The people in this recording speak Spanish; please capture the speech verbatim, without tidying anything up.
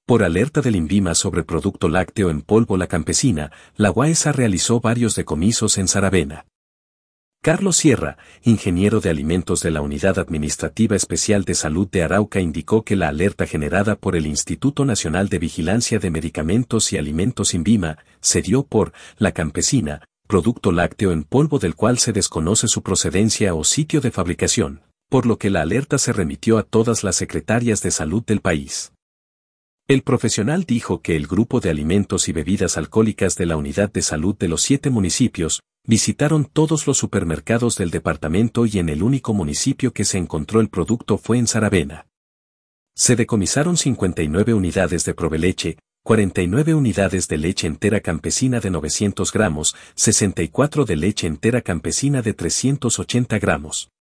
Por alerta del INVIMA sobre producto lácteo en polvo La Campesina, la UAESA realizó varios decomisos en Saravena. Carlos Sierra, ingeniero de alimentos de la Unidad Administrativa Especial de Salud de Arauca, indicó que la alerta generada por el Instituto Nacional de Vigilancia de Medicamentos y Alimentos INVIMA se dio por La Campesina, producto lácteo en polvo del cual se desconoce su procedencia o sitio de fabricación, por lo que la alerta se remitió a todas las secretarias de salud del país. El profesional dijo que el grupo de alimentos y bebidas alcohólicas de la Unidad de Salud de los siete municipios visitaron todos los supermercados del departamento y en el único municipio que se encontró el producto fue en Saravena. Se decomisaron cincuenta y nueve unidades de Proveleche, cuarenta y nueve unidades de leche entera campesina de novecientos gramos, sesenta y cuatro de leche entera campesina de trescientos ochenta gramos.